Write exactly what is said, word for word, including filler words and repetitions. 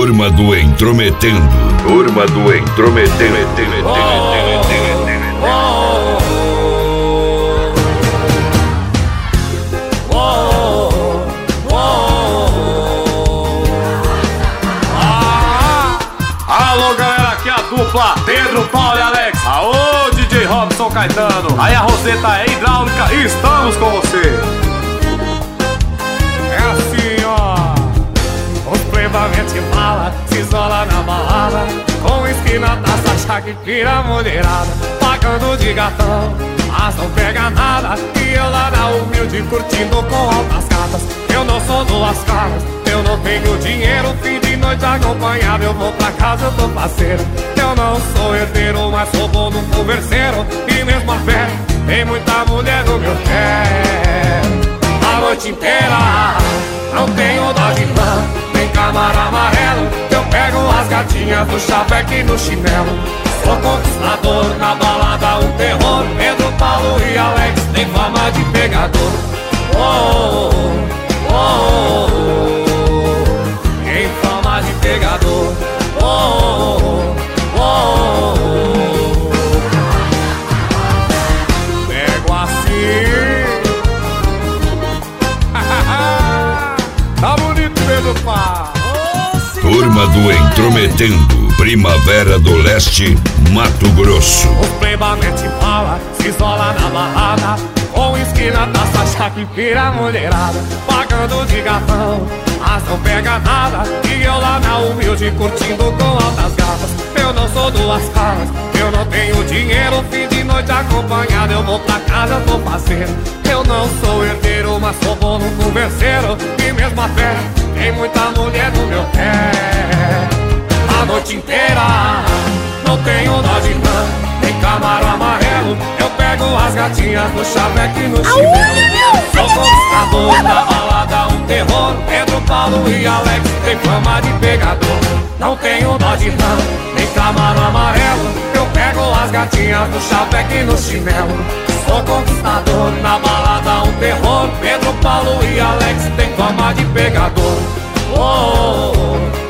Turma do Intrometendo. Turma do Intrometendo. Alô galera, aqui é a dupla Pedro, Paulo e Alex. Aô D J Robson Caetano. Aí a Roseta é hidráulica e estamos com você. É assim ó. Os pleba mete mala, se isola na balada, com esquina taça, chá que tira a mulherada, pagando de gatão, mas não pega nada. E eu lá na humilde curtindo com altas gatas. Eu não sou duas caras, eu não tenho dinheiro. Fim de noite acompanhado, eu vou pra casa, eu tô parceiro. Eu não sou herdeiro, mas sou bom no converseiro. E mesmo a fé, tem muita mulher no meu pé. A noite inteira, não tenho dó de lã, nem camaro amarelo. Eu pego as gatinhas do chaveque e no chinelo. Sou conquistador, na balada um terror. Pedro, Paulo e Alex tem fama de pegador. Oh, oh, oh, oh. Tem fama de pegador. Oh, oh, oh, oh. Pego assim. Tá bonito, Pedro, pá. Turma do Intrometendo. Primavera do Leste, Mato Grosso. Os pleba mete bala, se isola na balada, com esquina taça, chá que vira a mulherada, pagando de gatão, mas não pega nada. E eu lá na humilde curtindo com altas gatas. Eu não sou duas caras, eu não tenho dinheiro. Fim de noite acompanhado, eu vou pra casa, tô parceiro. Eu não sou herdeiro, mas sou bom no converseiro. E mesmo a fé, tem muita mulher no meu pé. A noite inteira, não tenho dó de lã, nem camaro amarelo. Eu pego as gatinhas no chaveque e no chinelo. Sou conquistador, na balada um terror. Pedro, Paulo e Alex tem fama de pegador. Não tenho dó de lã, nem camaro amarelo. Eu pego as gatinhas no chaveque e no chinelo. Sou conquistador, na balada um terror. Pedro, Paulo e Alex tem fama de pegador. Oh, oh, oh.